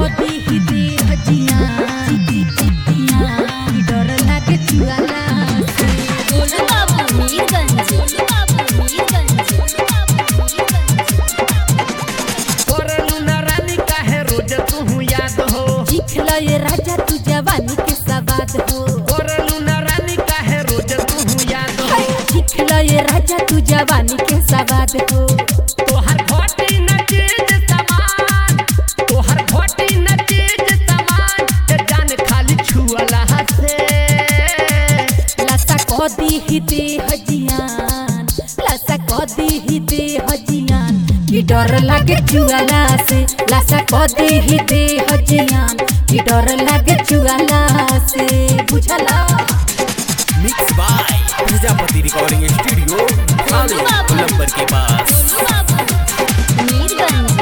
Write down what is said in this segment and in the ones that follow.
कदी ही दे हजिया डर लागे चुआला से। गोलू बाबू मीरगंज, गोलू बाबू मीरगंज, गोलू बाबू मीरगंज। करलू ना रानी काहे रोज तू याद हो। चिखला ये राजा तू जवानी के सवाद हो। करलू ना रानी काहे रोज तू याद हो। चिखला ये राजा तू जवानी के सवाद हो। तोहर घोटी न चीज सामान, तोहर घोटी न चीज सामान, ए जान खाली छुअला से। लसा कदी ही दे हजियान, लसा कदी ही दे हजियान कि डर लागे चुआला से। लसा कदी ही दे हजियान कि डर लागे चुआला से। बुझला mix by Prajapati recording studio number के पास। गोलू बाबू मीरगंज,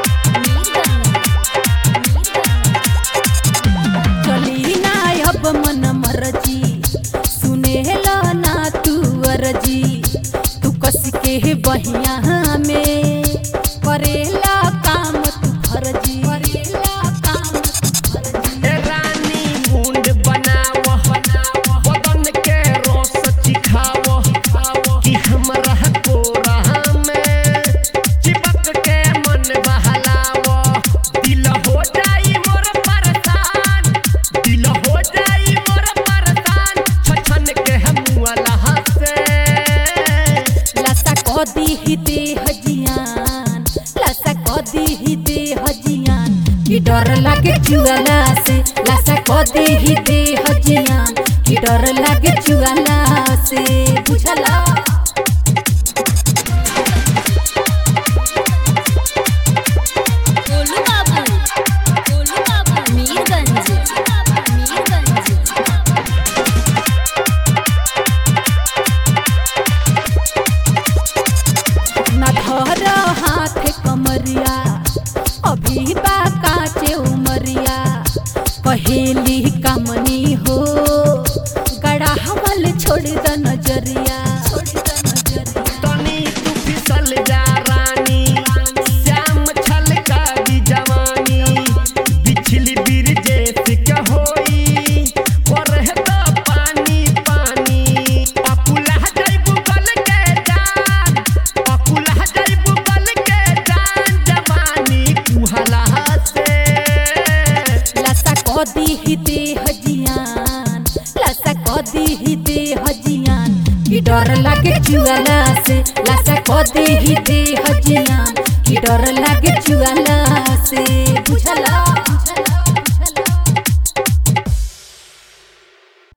चली ना अब मन मरजी, सुनेला ना तू अरजी। तू कस के बहिया में करेला काम तू फर्जी, करेला काम तू फर्जी। ए रानी मुंड बनावो, बदन के रस चिखावो, कि हमरा कोरा में चिपक के मन बहलावो। दिल हो जाई मोर परेशान, दिल हो जाई मोर परेशान, छछन के हमुअला से। लसा कदी ही दे हजियान, लसा कदी ही दे हजियान कि डर लागे चुआला से। लसा कदी ही दे हजियान कि डर लागे चुआला से। बुझला गोलू बाबू मीरगंज, मीरगंज। ना धर हाथ कमरिया, अभी बा काचे उमरिया। पहेली कामनी हो, गड़ा हमल छोड़ द नजरिया, छोड़ द नजरिया। तनी तू फिसल जा रानी, श्याम छलका दी जवानी। बिछली बिरजे से क्या होई, परह तो पानी पानी। अकुला जाइबू गल के जान, अकुला जाइबू गल के जान, जवानी कुहला से। लसा कदी ही दे हजियान, लसा कदी ही दे हजियान कि डर लागे चुआला से। लसा कदी ही दे हजियान कि डर लागे